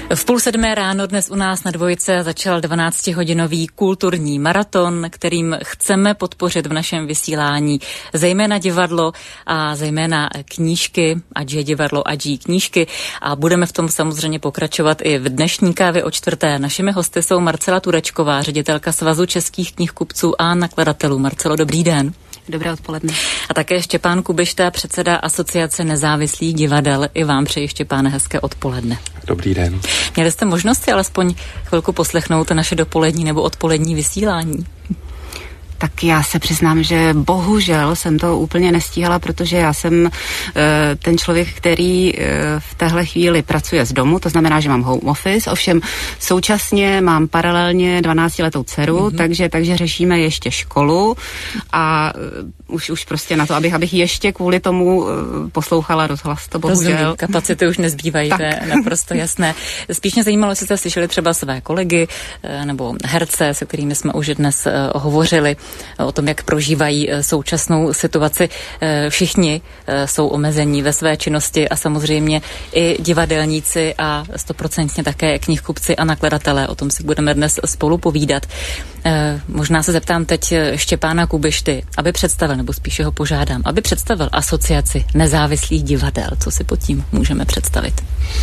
V 6:30 ráno dnes u nás na Dvojce začal 12-hodinový kulturní maraton, kterým chceme podpořit v našem vysílání zejména divadlo a zejména knížky, ať je divadlo, ať jí knížky, a budeme v tom samozřejmě pokračovat i v dnešní kávě o 4:00. Našimi hosty jsou Marcela Turečková, ředitelka Svazu českých knihkupců a nakladatelů. Marcelo, dobrý den. Dobré odpoledne. A také Štěpán Kubišta, předseda Asociace nezávislých divadel. I vám přeji, Štěpáne, hezké odpoledne. Dobrý den. Měli jste možnost si alespoň chvilku poslechnout naše dopolední nebo odpolední vysílání? Tak já se přiznám, že bohužel jsem to úplně nestíhala, protože já jsem ten člověk, který v téhle chvíli pracuje z domu, to znamená, že mám home office, ovšem současně mám paralelně 12letou dceru, takže řešíme ještě školu a už prostě na to, abych ještě kvůli tomu poslouchala rozhlas, to bohužel. Rozumím, kapacity už nezbývají, to je naprosto jasné. Spíš mě zajímalo, jestli jste slyšeli třeba své kolegy nebo herce, se kterými jsme už dnes hovořili, o tom, jak prožívají současnou situaci. Všichni jsou omezení ve své činnosti a samozřejmě i divadelníci a 100% také knihkupci a nakladatelé. O tom si budeme dnes spolu povídat. Možná se zeptám teď Štěpána Kubišty, aby představil, nebo spíše ho požádám, aby představil Asociaci nezávislých divadel. Co si pod tím můžeme představit?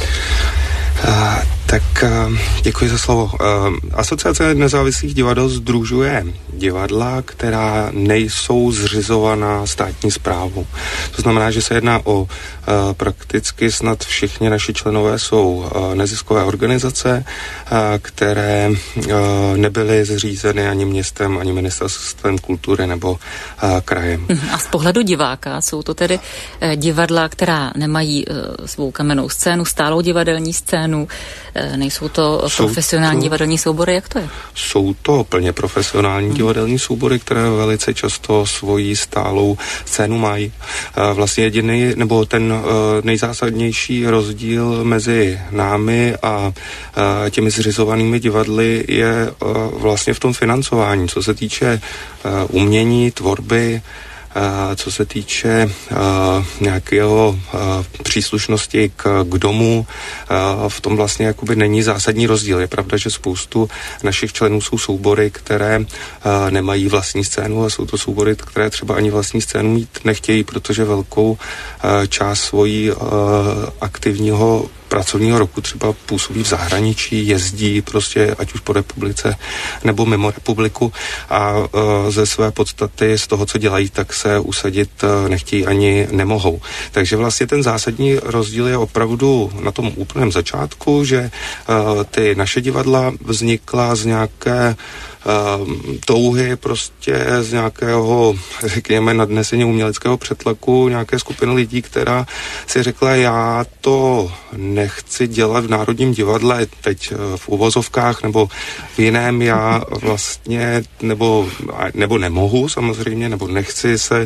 Tak děkuji za slovo. Asociace nezávislých divadel sdružuje divadla, která nejsou zřizovaná státní správou. To znamená, že se jedná o prakticky snad všichni naši členové jsou neziskové organizace, které nebyly zřízeny ani městem, ani ministerstvem kultury nebo krajem. A z pohledu diváka jsou to tedy divadla, která nemají svou kamennou scénu, stálou divadelní scénu, nejsou to profesionální divadelní soubory, jak to je? Jsou to plně profesionální divadelní soubory, které velice často svoji stálou scénu mají. Vlastně jediný, nebo ten nejzásadnější rozdíl mezi námi a těmi zřizovanými divadly je vlastně v tom financování, co se týče umění, tvorby, co se týče nějakého příslušnosti k domu, v tom vlastně jakoby není zásadní rozdíl. Je pravda, že spoustu našich členů jsou soubory, které nemají vlastní scénu a jsou to soubory, které třeba ani vlastní scénu mít nechtějí, protože velkou část svojí aktivního pracovního roku třeba působí v zahraničí, jezdí prostě ať už po republice nebo mimo republiku a ze své podstaty z toho, co dělají, tak se usadit nechtějí ani nemohou. Takže vlastně ten zásadní rozdíl je opravdu na tom úplném začátku, že ty naše divadla vznikla z nějaké touhy prostě z nějakého, řekněme, nadnesení uměleckého přetlaku nějaké skupiny lidí, která si řekla, já to nechci dělat v Národním divadle, teď v uvozovkách nebo v jiném, já vlastně nebo nemohu samozřejmě, nebo nechci se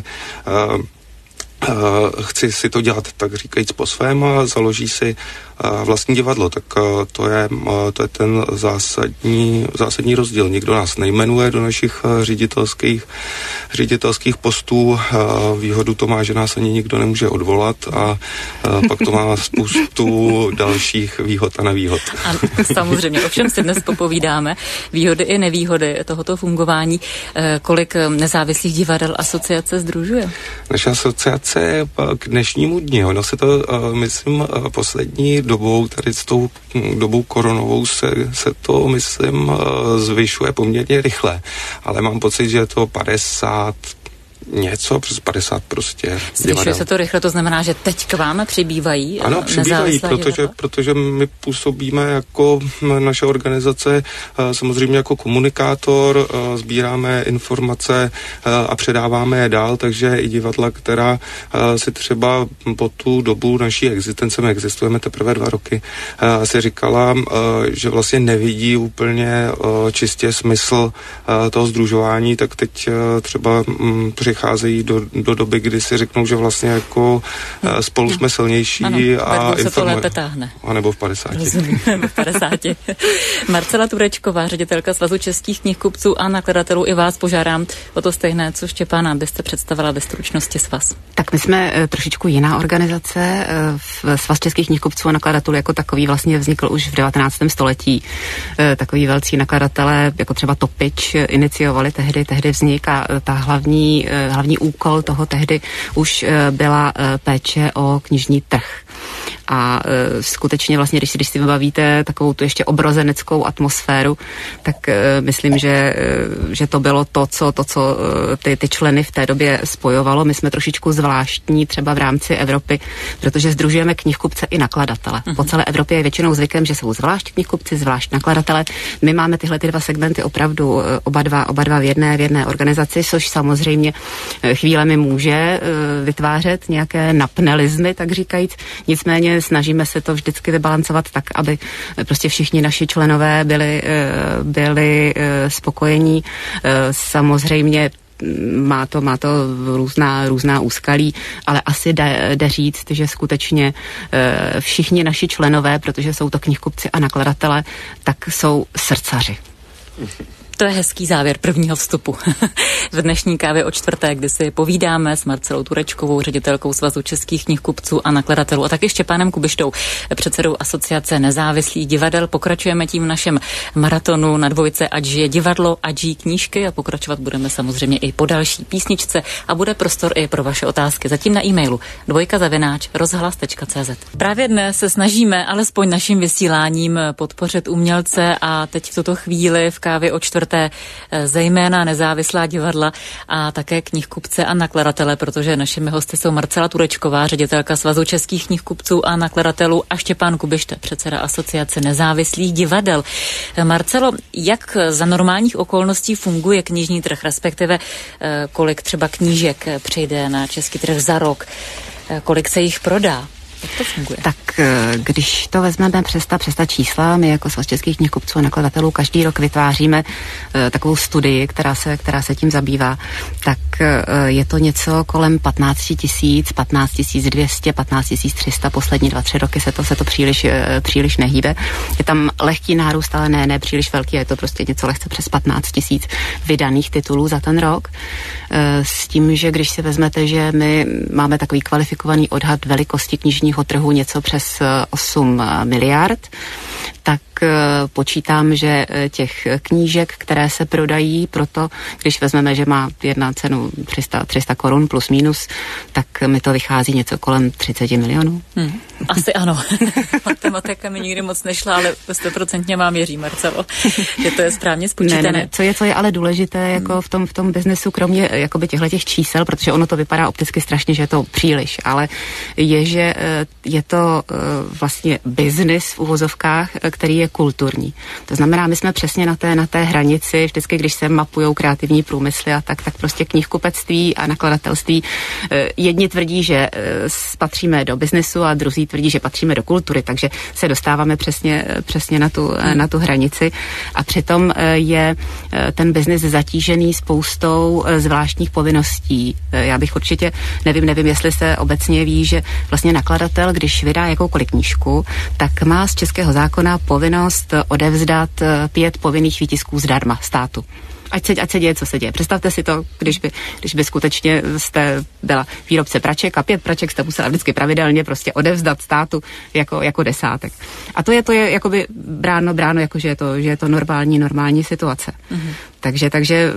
chci si to dělat, tak říkajíc, po svém a založí si vlastní divadlo, tak to je ten zásadní rozdíl. Nikdo nás nejmenuje do našich ředitelských postů. Výhodu to má, že nás ani nikdo nemůže odvolat a pak to má spoustu dalších výhod a nevýhod. A samozřejmě, o všem si dnes popovídáme. Výhody i nevýhody tohoto fungování. Kolik nezávislých divadel asociace sdružuje? Naše asociace k dnešnímu dni, ono se to, myslím, poslední dobou, tady s tou dobou koronovou se to, myslím, zvyšuje poměrně rychle, ale mám pocit, že je to 50 něco, přes 50 prostě. Zvyšuje se to rychle, to znamená, že teď k vám přibývají? Ano, přibývají, protože my působíme jako naše organizace, samozřejmě jako komunikátor, sbíráme informace a předáváme je dál, takže i divadla, která si třeba po tu dobu naší existence, my existujeme teprve 2 roky, si říkala, že vlastně nevidí úplně čistě smysl toho sdružování, tak teď třeba přicházejí do doby, kdy si řeknou, že vlastně jako spolu jsme silnější a se to lépe táhne. A nebo v 50. Nebo v 50. Marcela Turečková, ředitelka Svazu českých knihkupců a nakladatelů, i vás požádám o to stejné, co Štěpána, abyste představila ve stručnosti svaz. Tak my jsme trošičku jiná organizace. Svaz českých knihkupců a nakladatelů jako takový vlastně vznikl už v 19. století. Takový velcí nakladatelé, jako třeba Topič, iniciovali tehdy vznik a ta hlavní úkol toho tehdy už byla péče o knižní trh. A skutečně vlastně, když si vybavíte takovou tu ještě obrozeneckou atmosféru, tak myslím, že to bylo to, co ty členy v té době spojovalo. My jsme trošičku zvláštní třeba v rámci Evropy, protože sdružujeme knihkupce i nakladatele. Po celé Evropě je většinou zvykem, že jsou zvlášť knihkupci, zvlášť nakladatele. My máme tyhle ty dva segmenty opravdu oba dva v jedné organizaci, což samozřejmě chvílemi může vytvářet nějaké napnelizmy, tak říkajíc. Nicméně snažíme se to vždycky vybalancovat tak, aby prostě všichni naši členové byli spokojení. Samozřejmě má to různá úskalí, ale asi jde říct, že skutečně všichni naši členové, protože jsou to knihkupci a nakladatelé, tak jsou srdcaři. To je hezký závěr prvního vstupu v dnešní kávě o čtvrté, kdy si povídáme s Marcelou Turečkovou, ředitelkou Svazu českých knihkupců a nakladatelů, a taky Štěpánem Kubištou, předsedou Asociace nezávislých divadel. Pokračujeme tím v našem maratonu na dvojce Ať žije divadlo, ať žijí knížky, a pokračovat budeme samozřejmě i po další písničce a bude prostor i pro vaše otázky. Zatím na e-mailu dvojka@rozhlas.cz. Právě dnes se snažíme alespoň naším vysíláním podpořit umělce a teď v tuto chvíli v kávě o čtvrté zejména nezávislá divadla a také knihkupce a nakladatele, protože našimi hosty jsou Marcela Turečková, ředitelka Svazu českých knihkupců a nakladatelů, a Štěpán Kubišta, předseda Asociace nezávislých divadel. Marcelo, jak za normálních okolností funguje knižní trh, respektive kolik třeba knížek přejde na český trh za rok, kolik se jich prodá? Jak to funguje? Tak když to vezmeme přes ta čísla, my jako Svaz českých knihkupců a nakladatelů každý rok vytváříme takovou studii, která se tím zabývá, tak je to něco kolem 15 000, 15 200, 15 300, poslední 2-3 roky se to příliš nehýbe. Je tam lehký nárůst, ale ne příliš velký, je to prostě něco lehce přes 15 000 vydaných titulů za ten rok. S tím, že když si vezmete, že my máme takový kvalifikovaný odhad velikosti knižního trhu něco přes 8 miliard, tak počítám, že těch knížek, které se prodají, proto když vezmeme, že má jedna cenu 300 korun plus minus, tak mi to vychází něco kolem 30 milionů. Asi ano. Matematika mi nikdy moc nešla, ale 100% vám věří, Marcelo, že to je správně spočítané. Ne. Co je ale důležité jako v tom biznesu, kromě jakoby těchto čísel, protože ono to vypadá opticky strašně, že je to příliš, ale je, že je to vlastně biznis v uvozovkách, který je kulturní. To znamená, my jsme přesně na té hranici, vždycky, když se mapujou kreativní průmysly a tak prostě knihkupectví a nakladatelství. Jedni tvrdí, že patříme do biznesu a druzí tvrdí, že patříme do kultury, takže se dostáváme přesně na tu hranici a přitom je ten biznis zatížený spoustou zvláštních povinností. Já bych určitě, nevím, jestli se obecně ví, že vlastně nakladatel, když vydá jakoukoliv knížku, tak má z českého zákona povinnost odevzdat 5 povinných výtisků zdarma státu. Ať se děje, co se děje. Představte si to, když by skutečně jste byla výrobce praček a 5 praček jste musela vždycky pravidelně prostě odevzdat státu jako desátek. A to je jakoby bráno jako, že je to normální situace. Mm-hmm. Takže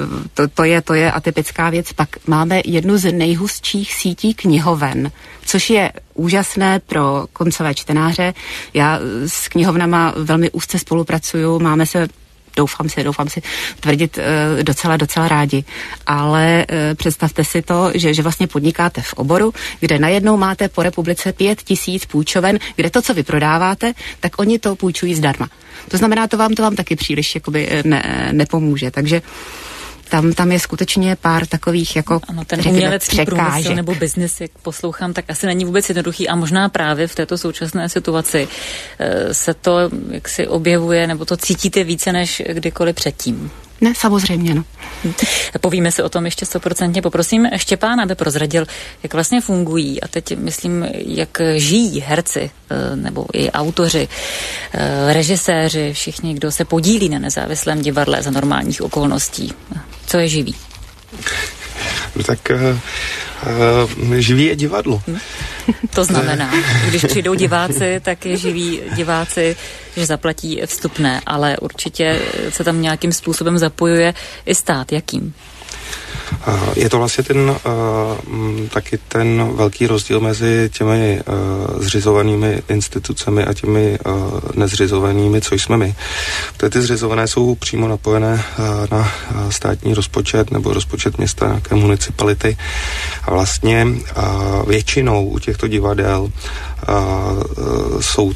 to je atypická věc. Pak máme jednu z nejhustších sítí knihoven, což je úžasné pro koncové čtenáře. Já s knihovnama velmi úzce spolupracuju, máme se doufám si tvrdit docela rádi. Ale představte si to, že vlastně podnikáte v oboru, kde najednou máte po republice 5 000 půjčoven, kde to, co vy prodáváte, tak oni to půjčují zdarma. To znamená, to vám taky příliš jakoby nepomůže. Takže tam je skutečně pár takových jako ano, ten umělecký průmysl nebo biznis, jak poslouchám, tak asi není vůbec jednoduchý a možná právě v této současné situaci se to jaksi objevuje nebo to cítíte více než kdykoliv předtím. Ne, samozřejmě, no. Povíme si o tom ještě 100%. Poprosím Štěpána, aby prozradil, jak vlastně fungují a teď myslím, jak žijí herci nebo i autoři, režiséři, všichni, kdo se podílí na nezávislém divadle za normálních okolností. Co je živí? Tak živí je divadlo. To znamená, když přijdou diváci, tak je živí diváci, že zaplatí vstupné, ale určitě se tam nějakým způsobem zapojuje i stát. Jakým? Je to vlastně taky ten velký rozdíl mezi těmi zřizovanými institucemi a těmi nezřizovanými, co jsme my. Ty zřizované jsou přímo napojené na státní rozpočet nebo rozpočet města, nějaké municipality a vlastně většinou u těchto divadel jsou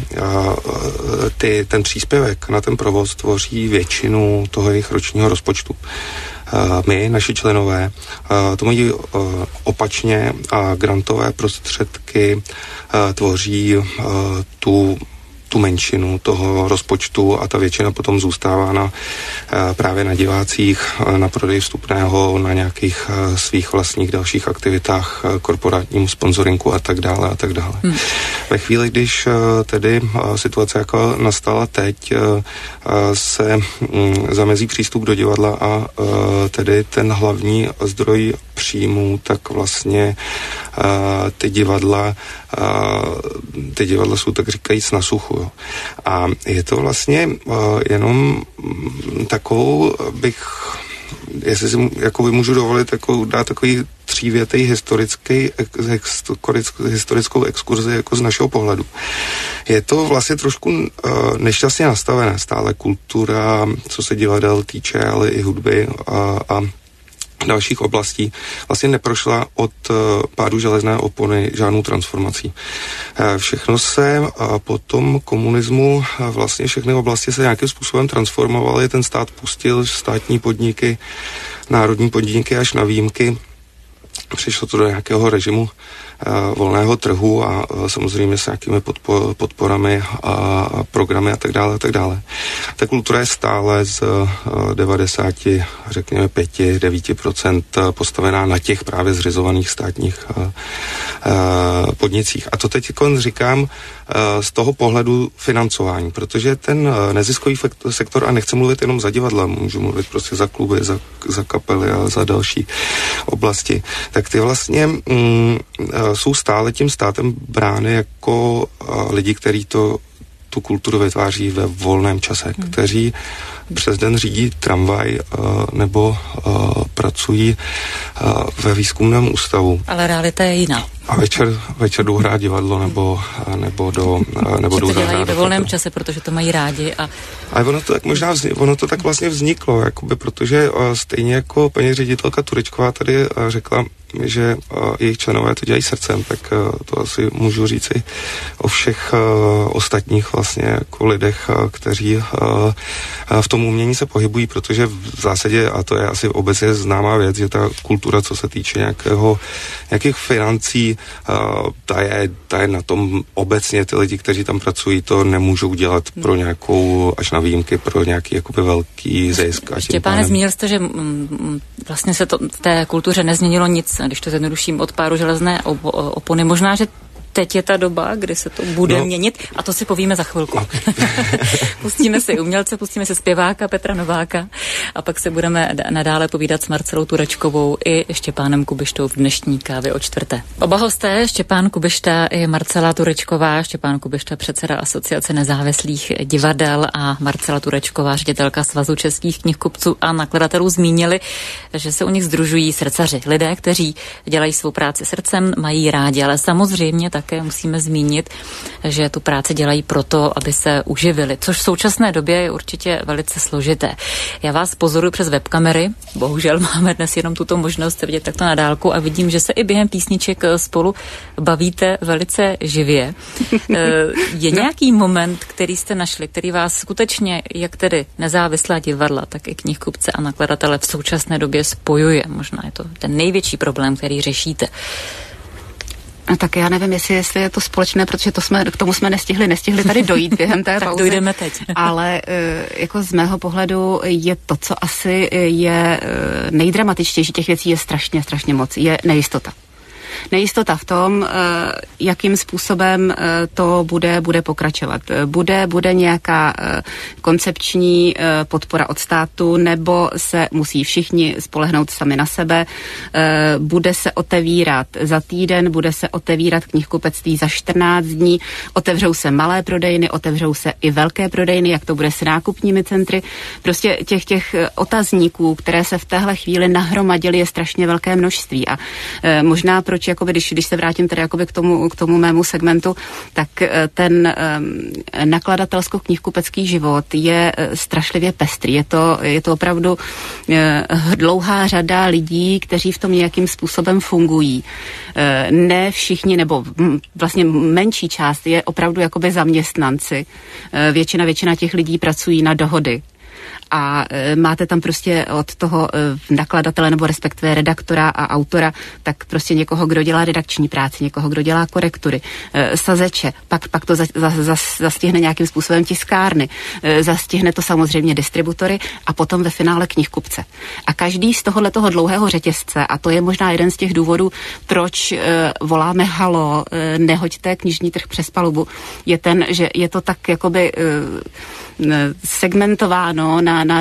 ten příspěvek na ten provoz tvoří většinu toho jejich ročního rozpočtu. My, naši členové, to mají opačně a grantové prostředky tvoří tu menšinu toho rozpočtu a ta většina potom zůstává právě na divácích, na prodej vstupného, na nějakých svých vlastních dalších aktivitách, korporátnímu sponzoringu a tak dále a tak dále. Ve chvíli, když tedy situace jako nastala teď, se zamezí přístup do divadla a tedy ten hlavní zdroj příjmů, tak vlastně ty divadla jsou tak říkajíc na suchu. Jo. A je to vlastně jenom takovou jestli si můžu dovolit dát takový třívětej historickou exkurzi jako z našeho pohledu. Je to vlastně trošku nešťastně nastavené stále kultura, co se divadel týče, ale i hudby a dalších oblastí vlastně neprošla od pádu železné opony žádnou transformací. Všechno se po tom komunismu, vlastně všechny oblasti se nějakým způsobem transformovaly, ten stát pustil státní podniky, národní podniky až na výjimky. Přišlo to do nějakého režimu volného trhu a samozřejmě s nějakými podporami a programy a tak dále, a tak dále. Ta kultura je stále z 90, řekněme 5-9% postavená na těch právě zřizovaných státních podnicích. A to teď říkám z toho pohledu financování, protože ten neziskový sektor, a nechci mluvit jenom za divadla, můžu mluvit prostě za kluby, za kapely a za další oblasti, tak ty vlastně jsou stále tím státem brány jako lidi, kteří tu kulturu vytváří ve volném čase, kteří přes den řídí tramvaj nebo pracují ve výzkumném ústavu. Ale realita je jiná. A večer jdou hrát divadlo nebo jdou dělají ve volném čase, protože to mají rádi. Ale ono to tak vlastně vzniklo, jakoby, protože stejně jako paní ředitelka Turečková tady řekla, že jejich členové to dělají srdcem, tak to asi můžu říct i o všech ostatních vlastně jako lidech, kteří v tom umění se pohybují, protože v zásadě, a to je asi obecně známá věc, že ta kultura, co se týče nějakých financí, ta je na tom obecně, ty lidi, kteří tam pracují, to nemůžou dělat pro nějakou, až na výjimky, pro nějaký jakoby velký zisk. Štěpáne, zmínil jste, že vlastně se to v té kultuře nezměnilo nic, když to zjednoduším, od pádu železné opony. Možná, že teď je ta doba, kdy se to bude měnit a to si povíme za chvilku. Okay. Pustíme si umělce, pustíme si zpěváka Petra Nováka a pak se budeme nadále povídat s Marcelou Turečkovou i Štěpánem Kubištou v dnešní kávě o čtvrté. Oba hosté, Štěpán Kubišta i Marcela Turečková. Štěpán Kubišta, předseda Asociace nezávislých divadel, a Marcela Turečková, ředitelka Svazu českých knihkupců a nakladatelů, zmínili, že se u nich sdružují srdcaři. Lidé, kteří dělají svou práci srdcem, mají rádi, ale samozřejmě také musíme zmínit, že tu práci dělají proto, aby se uživili, což v současné době je určitě velice složité. Já vás pozoruji přes webkamery, bohužel máme dnes jenom tuto možnost vidět takto na dálku a vidím, že se i během písniček spolu bavíte velice živě. Je nějaký moment, který jste našli, který vás skutečně, jak tedy nezávislá divadla, tak i knihkupce a nakladatele v současné době spojuje? Možná je to ten největší problém, který řešíte. No tak já nevím, jestli je to společné, protože k tomu jsme nestihli tady dojít během té pauzy. Tak dojdeme teď. Ale jako z mého pohledu je to, co asi je nejdramatičtější těch věcí, je strašně moc, je nejistota. Nejistota v tom, jakým způsobem to bude pokračovat. Bude nějaká koncepční podpora od státu, nebo se musí všichni spolehnout sami na sebe. Bude se otevírat za týden, bude se otevírat knihkupectví za 14 dní, otevřou se malé prodejny, otevřou se i velké prodejny, jak to bude s nákupními centry. Prostě těch otazníků, které se v téhle chvíli nahromadily, je strašně velké množství. A možná proč jakoby, když se vrátím tedy jakoby k tomu mému segmentu, tak ten nakladatelsko-knihkupecký život je strašlivě pestrý. Je to opravdu dlouhá řada lidí, kteří v tom nějakým způsobem fungují. Ne všichni, nebo vlastně menší část je opravdu jakoby zaměstnanci. Většina těch lidí pracují na dohody. A máte tam prostě od toho nakladatele nebo respektive redaktora a autora, tak prostě někoho, kdo dělá redakční práci, někoho, kdo dělá korektury, sazeče, pak to zastihne nějakým způsobem tiskárny, zastihne to samozřejmě distributory a potom ve finále knihkupce. A každý z tohoto dlouhého řetězce, a to je možná jeden z těch důvodů, proč voláme halo, nehoďte knižní trh přes palubu, je ten, že je to tak jakoby segmentováno na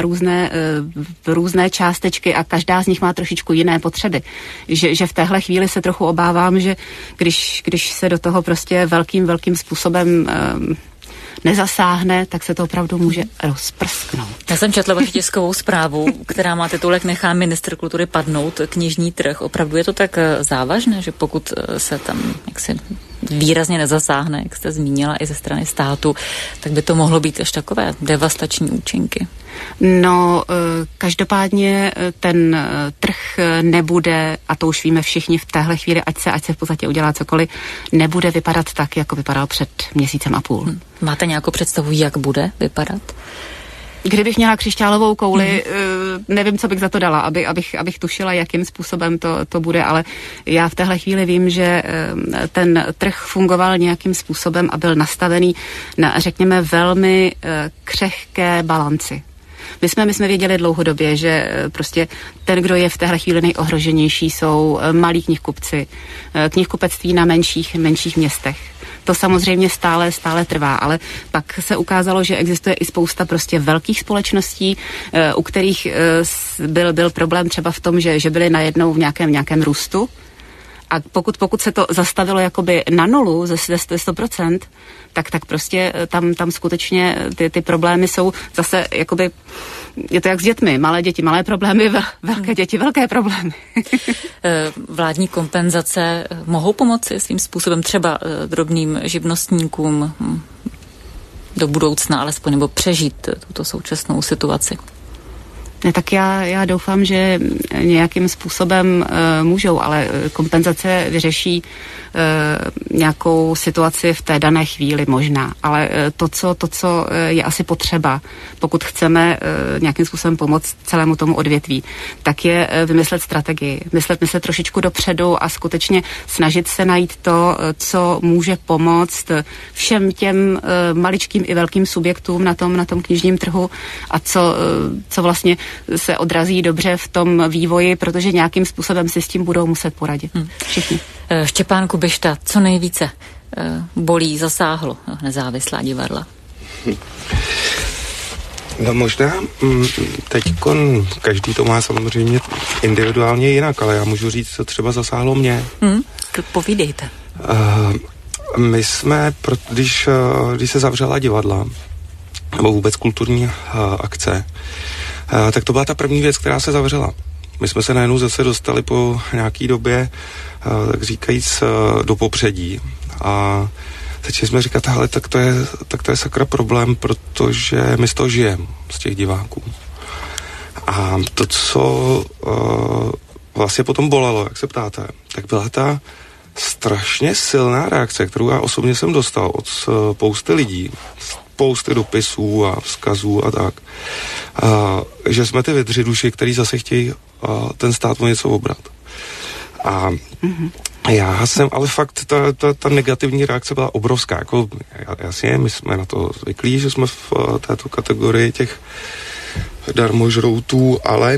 různé částečky a každá z nich má trošičku jiné potřeby. Že v téhle chvíli se trochu obávám, že když se do toho prostě velkým způsobem nezasáhne, tak se to opravdu může rozprsknout. Já jsem četla vaši tiskovou zprávu, která má titulek Nechá ministr kultury padnout knižní trh. Opravdu je to tak závažné, že pokud se tam jaksi výrazně nezasáhne, jak jste zmínila, i ze strany státu, tak by to mohlo být až takové devastační účinky? No, každopádně ten trh nebude, a to už víme všichni v téhle chvíli, ať se v podstatě udělá cokoliv, nebude vypadat tak, jako vypadal před měsícem a půl. Máte nějakou představu, jak bude vypadat? Kdybych měla křišťálovou kouli, nevím, co bych za to dala, abych tušila, jakým způsobem to bude, ale já v téhle chvíli vím, že ten trh fungoval nějakým způsobem a byl nastavený na, řekněme, velmi křehké balanci. My jsme věděli dlouhodobě, že prostě ten, kdo je v téhle chvíli nejohroženější, jsou malí knihkupci, knihkupectví na menších městech. To samozřejmě stále trvá, ale pak se ukázalo, že existuje i spousta prostě velkých společností, u kterých byl problém třeba v tom, že byly najednou v nějakém růstu. A pokud se to zastavilo jakoby na nulu ze 100%, tak prostě tam skutečně ty problémy jsou zase jakoby, je to jak s dětmi, malé děti, malé problémy, velké děti, velké problémy. Vládní kompenzace mohou pomoci svým způsobem třeba drobným živnostníkům do budoucna alespoň, nebo přežít tuto současnou situaci? Ne, tak já doufám, že nějakým způsobem můžou, ale kompenzace vyřeší nějakou situaci v té dané chvíli možná. Ale to, co je asi potřeba, pokud chceme nějakým způsobem pomoct celému tomu odvětví, tak je vymyslet strategii. Myslet trošičku dopředu a skutečně snažit se najít to, co může pomoct všem těm maličkým i velkým subjektům na tom knižním trhu a co vlastně se odrazí dobře v tom vývoji, protože nějakým způsobem si s tím budou muset poradit. Všichni. Štěpán Kubišta, co nejvíce bolí, zasáhlo nezávislá divadla? No možná teďkon každý to má samozřejmě individuálně jinak, ale já můžu říct, co třeba zasáhlo mě. Povídejte. My jsme, když se zavřela divadla, nebo vůbec kulturní akce, tak to byla ta první věc, která se zavřela. My jsme se najednou zase dostali po nějaký době, tak říkajíc, do popředí. A začali jsme říkat, hele, tak to je sakra problém, protože my z toho žijeme, z těch diváků. A to, co vlastně potom bolelo, jak se ptáte, tak byla ta strašně silná reakce, kterou já osobně jsem dostal od spousty lidí, spousty dopisů a vzkazů a tak, že jsme ty vydři duši, který zase chtějí ten stát o něco obrat. A Já jsem, ale fakt ta negativní reakce byla obrovská. Jako, jasně, my jsme na to zvyklí, že jsme v této kategorii těch darmožroutů, ale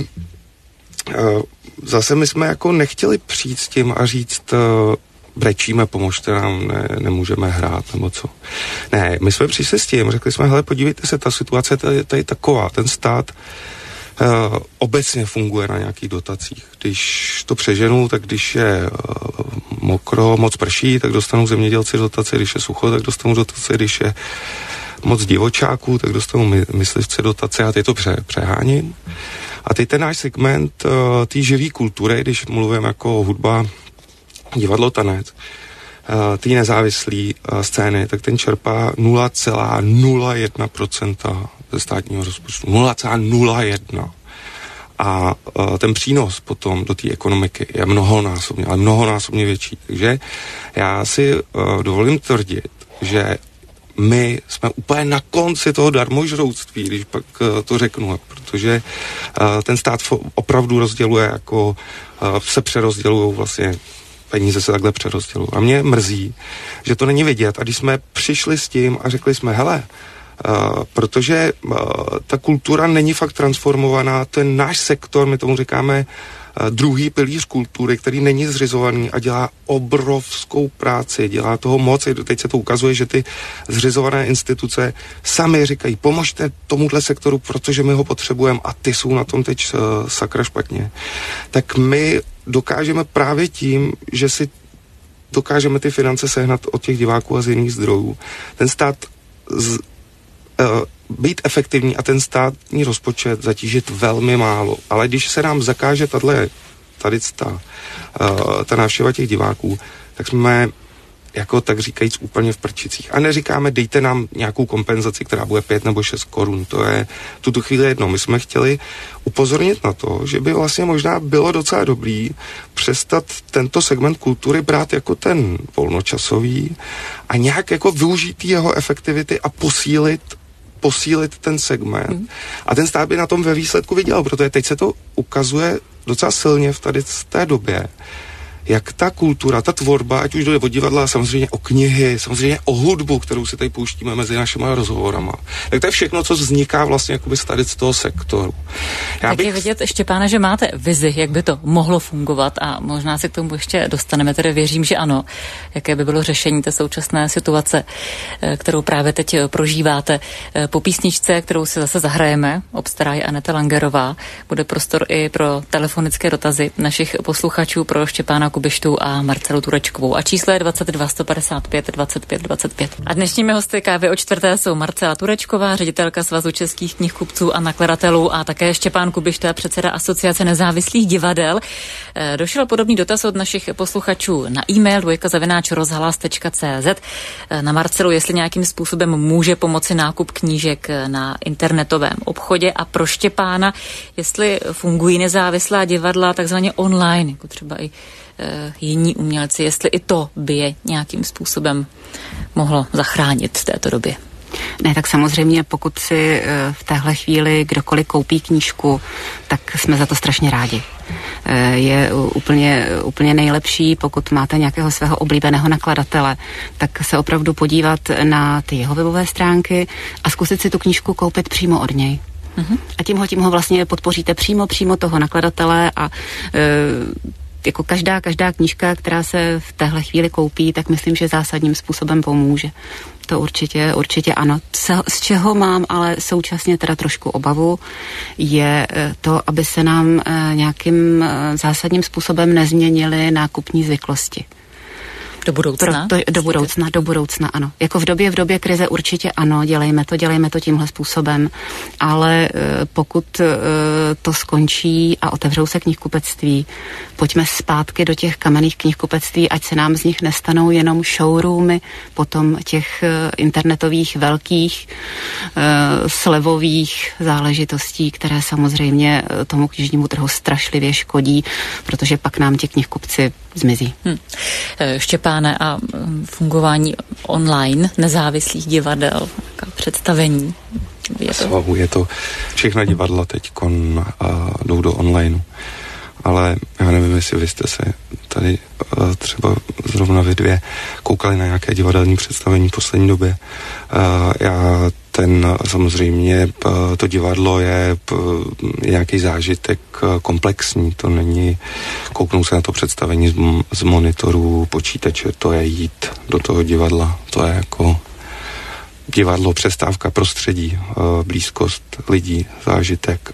zase my jsme jako nechtěli přijít s tím a říct brečíme, pomožte nám, nemůžeme hrát, nebo co. Ne, my jsme přišli s tím, řekli jsme, hele, podívejte se, ta situace tady je taková, ten stát obecně funguje na nějakých dotacích. Když to přeženu, tak když je mokro, moc prší, tak dostanou zemědělci dotace, když je sucho, tak dostanou dotace, když je moc divočáků, tak dostanou myslivci dotace a ty to přeháním. A teď ten náš segment té živé kultury, když mluvím jako hudba, divadlo, tanec, ty nezávislý scény, tak ten čerpá 0,01% ze státního rozpočtu. 0,01. A ten přínos potom do té ekonomiky je mnohonásobně větší. Takže já si dovolím tvrdit, že my jsme úplně na konci toho darmožroutství, když pak to řeknu, protože ten stát opravdu rozděluje, jako se přerozdělují vlastně peníze se takhle přerozdělují. A mě mrzí, že to není vidět. A když jsme přišli s tím a řekli jsme, hele, protože ta kultura není fakt transformovaná, ten náš sektor, my tomu říkáme druhý pilíř kultury, který není zřizovaný a dělá obrovskou práci, dělá toho moc. Teď se to ukazuje, že ty zřizované instituce sami říkají, pomožte tomuhle sektoru, protože my ho potřebujeme a ty jsou na tom teď sakra špatně. Tak my dokážeme právě tím, že si dokážeme ty finance sehnat od těch diváků a z jiných zdrojů. Ten stát být efektivní a ten státní rozpočet zatížit velmi málo. Ale když se nám zakáže ta návštěva těch diváků, tak jsme jako tak říkajíc úplně v prčicích. A neříkáme, dejte nám nějakou kompenzaci, která bude 5 nebo 6 korun. To je tuto chvíli jedno. My jsme chtěli upozornit na to, že by vlastně možná bylo docela dobrý přestat tento segment kultury brát jako ten volnočasový a nějak jako využít jeho efektivity a posílit ten segment. A ten stát by na tom ve výsledku viděl, protože teď se to ukazuje docela silně v té době, jak ta kultura, ta tvorba, ať už jde o divadla, samozřejmě o knihy, samozřejmě o hudbu, kterou si tady pouštíme mezi našimi rozhovorama. Tak to je všechno, co vzniká vlastně jakoby z toho sektoru. Je vidět, Štěpáne, že máte vizi, jak by to mohlo fungovat a možná se k tomu ještě dostaneme, tedy věřím, že ano. Jaké by bylo řešení té současné situace, kterou právě teď prožíváte. Po písničce, kterou si zase zahrajeme, obstará je Aneta Langerová, bude prostor i pro telefonické dotazy našich posluchačů pro Štěpána Kubištu a Marcelu Turečkovou. A číslo je 22 155 25 25. A dnešními hosty Kávy o čtvrté jsou Marcela Turečková, ředitelka Svazu českých knihkupců a nakladatelů, a také Štěpán Kubišta, předseda Asociace nezávislých divadel. Došel podobný dotaz od našich posluchačů na e-mail dvojka@rozhlas.cz na Marcelu, jestli nějakým způsobem může pomoci nákup knížek na internetovém obchodě, a pro Štěpána, jestli fungují nezávislá divadla takzvaně online, jako třeba i jiní umělci, jestli i to by je nějakým způsobem mohlo zachránit v této době. Ne, tak samozřejmě, pokud si v téhle chvíli kdokoliv koupí knížku, tak jsme za to strašně rádi. Je úplně nejlepší, pokud máte nějakého svého oblíbeného nakladatele, tak se opravdu podívat na ty jeho webové stránky a zkusit si tu knížku koupit přímo od něj. A tím ho vlastně podpoříte přímo toho nakladatele a jako každá knížka, která se v téhle chvíli koupí, tak myslím, že zásadním způsobem pomůže. To určitě ano. Z čeho mám ale současně teda trošku obavu, je to, aby se nám nějakým zásadním způsobem nezměnily nákupní zvyklosti. Do budoucna? Do budoucna, ano. Jako v době krize určitě ano, dělejme to tímhle způsobem, ale pokud to skončí a otevřou se knihkupectví, pojďme zpátky do těch kamenných knihkupectví, ať se nám z nich nestanou jenom showroomy, potom těch internetových velkých slevových záležitostí, které samozřejmě tomu knižnímu trhu strašlivě škodí, protože pak nám ti knihkupci zmizí. Štěpáne, a fungování online nezávislých divadel, představení? Je to všechna divadla teď jdou do online. ale já nevím, jestli vy jste se tady třeba zrovna vy dvě koukali na nějaké divadelní představení v poslední době. Samozřejmě to divadlo je nějaký zážitek komplexní, to není kouknout se na to představení z monitoru počítače, to je jít do toho divadla, to je jako divadlo, přestávka, prostředí, blízkost lidí, zážitek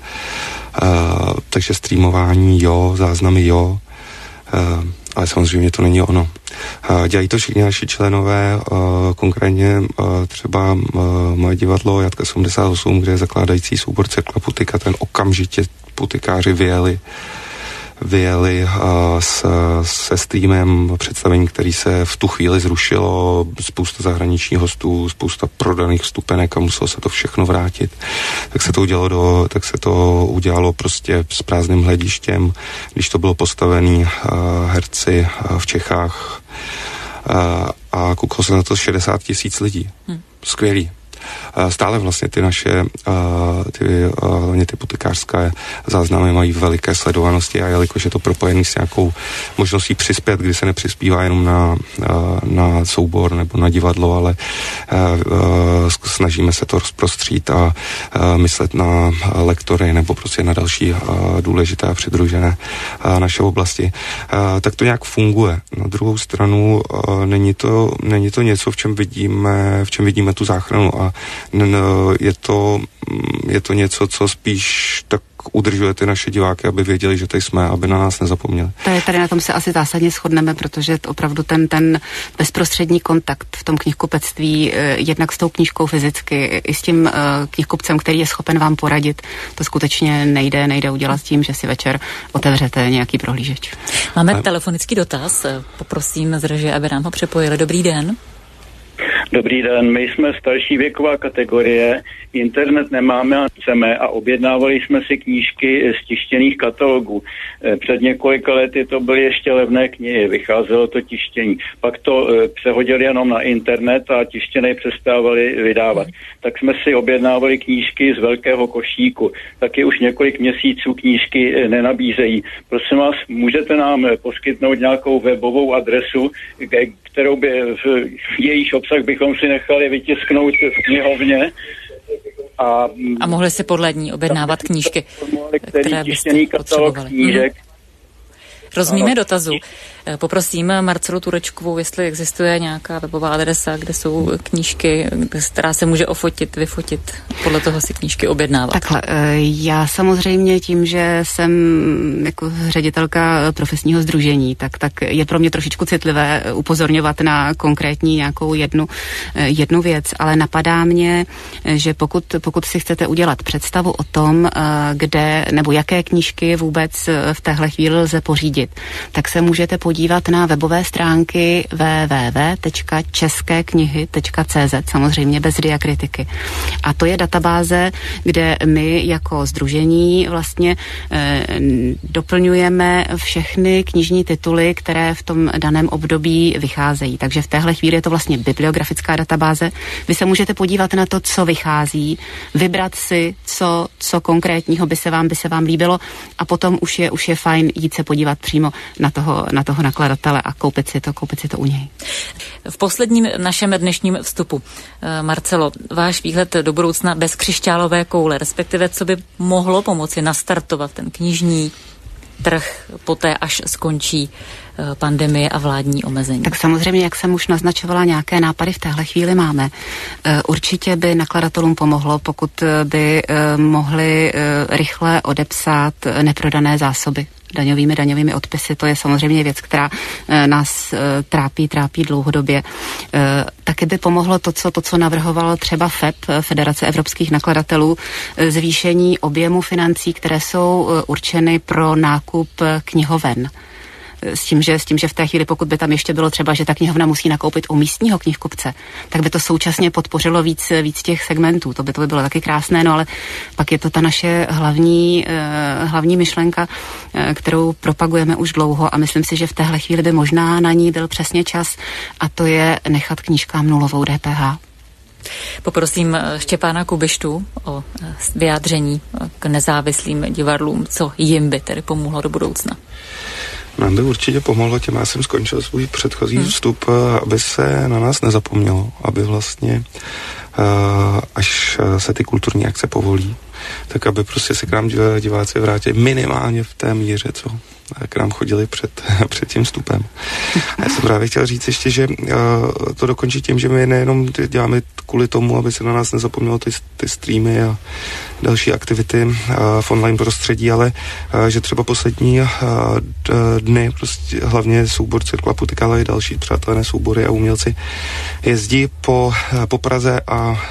takže streamování jo, záznamy jo, ale samozřejmě to není ono. Dělají to všichni naši členové, konkrétně třeba moje divadlo Jatka 78, kde je zakládající soubor Cerkla Putika, ten okamžitě putikáři vyjeli se streamem představení, který se v tu chvíli zrušilo, spousta zahraničních hostů, spousta prodaných vstupenek a muselo se to všechno vrátit. Tak se to udělalo prostě s prázdným hledištěm, když to bylo postavený herci v Čechách a koukalo se na to 60 000 lidí. Skvělý. Stále vlastně ty naše hlavně ty putikářské záznamy mají veliké sledovanosti a jelikož je to propojený s nějakou možností přispět, kdy se nepřispívá jenom na soubor nebo na divadlo, ale snažíme se to rozprostřít a myslet na lektory nebo prostě na další důležité a přidružené naše oblasti, tak to nějak funguje. Na druhou stranu není to něco, v čem vidíme tu záchranu a je to něco, co spíš tak udržuje ty naše diváky, aby věděli, že tady jsme, aby na nás nezapomněli. Tady na tom se asi zásadně shodneme, protože opravdu ten bezprostřední kontakt v tom knihkupectví, jednak s tou knížkou fyzicky, i s tím knihkupcem, který je schopen vám poradit, to skutečně nejde udělat tím, že si večer otevřete nějaký prohlížeč. Máme telefonický dotaz, poprosím z režie, aby nám ho přepojili. Dobrý den. Dobrý den, my jsme starší věková kategorie, internet nemáme a chceme a objednávali jsme si knížky z tištěných katalogů. Před několika lety to byly ještě levné knihy, vycházelo to tištění. Pak to přehodili jenom na internet a tištěné přestávali vydávat. Tak jsme si objednávali knížky z velkého košíku. Taky už několik měsíců knížky nenabízejí. Prosím vás, můžete nám poskytnout nějakou webovou adresu, kterou by v jejíž obsah bychom si nechali vytisknout v knihovně. A mohli si podle ní objednávat knížky, které byste potřebovali. Rozumíme dotazu. Poprosím Marcelu Turečkovou, jestli existuje nějaká webová adresa, kde jsou knížky, která se může ofotit, vyfotit, podle toho si knížky objednávat. Takhle, já samozřejmě tím, že jsem jako ředitelka profesního sdružení, tak je pro mě trošičku citlivé upozorňovat na konkrétní nějakou jednu věc, ale napadá mě, že pokud si chcete udělat představu o tom, kde nebo jaké knížky vůbec v téhle chvíli lze pořídit, tak se můžete podívat na webové stránky www.českéknihy.cz, samozřejmě bez diakritiky. A to je databáze, kde my jako sdružení vlastně doplňujeme všechny knižní tituly, které v tom daném období vycházejí. Takže v téhle chvíli je to vlastně bibliografická databáze. Vy se můžete podívat na to, co vychází, vybrat si, co konkrétního by se vám líbilo a potom už je fajn jít se podívat přímo na toho nakladatele a koupit si to u něj. V posledním našem dnešním vstupu, Marcelo, váš výhled do budoucna bez křišťálové koule, respektive co by mohlo pomoci nastartovat ten knižní trh poté, až skončí pandemie a vládní omezení? Tak samozřejmě, jak jsem už naznačovala, nějaké nápady v téhle chvíli máme. Určitě by nakladatelům pomohlo, pokud by mohli rychle odepsat neprodané zásoby daňovými odpisy. To je samozřejmě věc, která nás trápí dlouhodobě. Taky by pomohlo to, co navrhoval třeba FEP, Federace evropských nakladatelů, zvýšení objemu financí, které jsou určeny pro nákup knihoven. S tím, že v té chvíli, pokud by tam ještě bylo třeba, že ta knihovna musí nakoupit u místního knihkupce, tak by to současně podpořilo víc těch segmentů. To by bylo taky krásné, no ale pak je to ta naše hlavní myšlenka, kterou propagujeme už dlouho a myslím si, že v téhle chvíli by možná na ní byl přesně čas a to je nechat knížkám nulovou DPH. Poprosím Štěpána Kubištu o vyjádření k nezávislým divadlům, co jim by tedy pomohlo do budoucna. Nám by určitě pomohlo tím, já jsem skončil svůj předchozí vstup, aby se na nás nezapomnělo, aby vlastně až se ty kulturní akce povolí, tak aby prostě se k nám diváci vrátili minimálně v té míře, co k nám chodili před tím vstupem. A já jsem právě chtěl říct ještě, že to dokončí tím, že my nejenom děláme kvůli tomu, aby se na nás nezapomnělo ty streamy a další aktivity v online prostředí, ale že třeba poslední dny prostě hlavně soubor Cirkla Putika, ale i další přátelé soubory a umělci jezdí po Praze a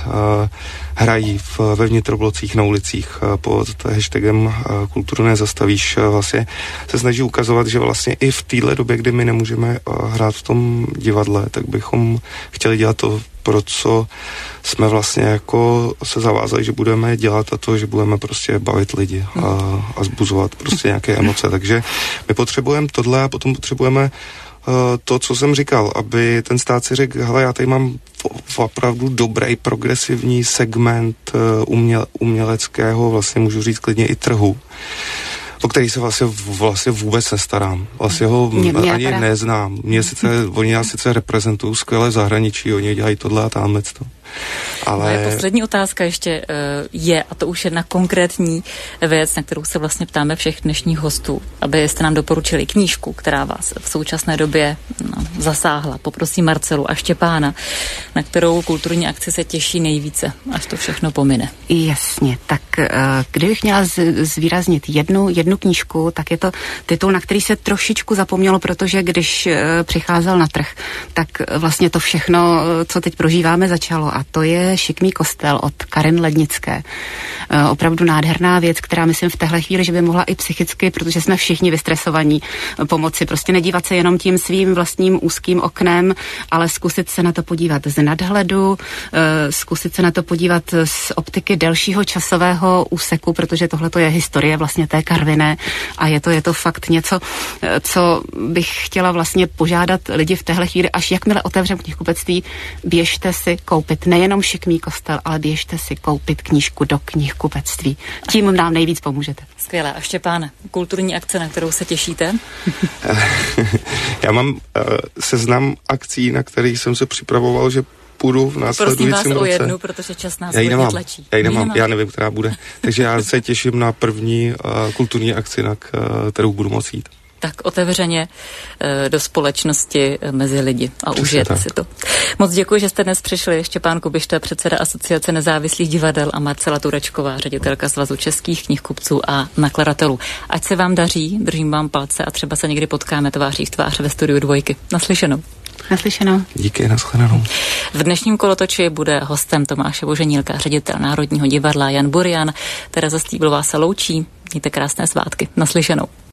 hrají ve vnitroblocích na ulicích pod hashtagem Kulturu nezastavíš. Vlastně se snaží ukazovat, že vlastně i v téhle době, kdy my nemůžeme hrát v tom divadle, tak bychom chtěli dělat to, pro co jsme vlastně jako se zavázali, že budeme dělat, a to, že budeme prostě bavit lidi a zbuzovat prostě nějaké emoce. Takže my potřebujeme tohle a potom potřebujeme to, co jsem říkal, aby ten stát si řekl, hele, já tady mám opravdu dobrý progresivní segment uměleckého, vlastně můžu říct klidně i trhu, o který se vlastně vůbec nestarám. Vlastně ho ani neznám. Oni já sice reprezentují skvělé zahraničí, oni dělají tohle a tamhle to. Ale... Moje poslední otázka ještě je, a to už jedna konkrétní věc, na kterou se vlastně ptáme všech dnešních hostů, abyste nám doporučili knížku, která vás v současné době zasáhla. Poprosím Marcelu a Štěpána, na kterou kulturní akci se těší nejvíce, až to všechno pomine. Jasně, tak kdybych měla zvýraznit jednu knížku, tak je to titul, na který se trošičku zapomnělo, protože když přicházel na trh, tak vlastně to všechno, co teď prožíváme, začalo. A to je Šikmý kostel od Karin Lednické. Opravdu nádherná věc, která myslím v téhle chvíli, že by mohla i psychicky, protože jsme všichni vystresovaní, pomoci. Prostě nedívat se jenom tím svým vlastním úzkým oknem, ale zkusit se na to podívat z nadhledu, zkusit se na to podívat z optiky delšího časového úseku, protože tohle to je historie vlastně té Karviné a je to fakt něco, co bych chtěla vlastně požádat lidi v téhle chvíli, až jakmile otevřeme knihkupectví, běžte si koupit nejenom Šikmý kostel, ale běžte si koupit knížku do knihkupectví. Tím nám nejvíc pomůžete. Skvělé. A Štěpáne, kulturní akce, na kterou se těšíte? Já mám seznam akcí, na kterých jsem se připravoval, že půjdu v následujícím roce. Prosím vás o jednu, protože čas nás hodně tlačí. Já nevím, která bude. Takže já se těším na první kulturní akci, na kterou budu moct jít. Tak otevřeně do společnosti mezi lidi a užijete si to. Moc děkuji, že jste dnes přišli. Štěpán Kubišta, předseda Asociace nezávislých divadel, a Marcela Turečková, ředitelka Svazu českých knihkupců a nakladatelů. Ať se vám daří, držím vám palce a třeba se někdy potkáme tváří v tvář ve studiu Dvojky. Naslyšenou. Naslyšenou. Díky, nashledanou. V dnešním kolotoči bude hostem Tomáše Voženílka, ředitel Národního divadla Jan Burian. Tereza Stýblová se loučí. Mějte krásné svátky. Naslyšenou.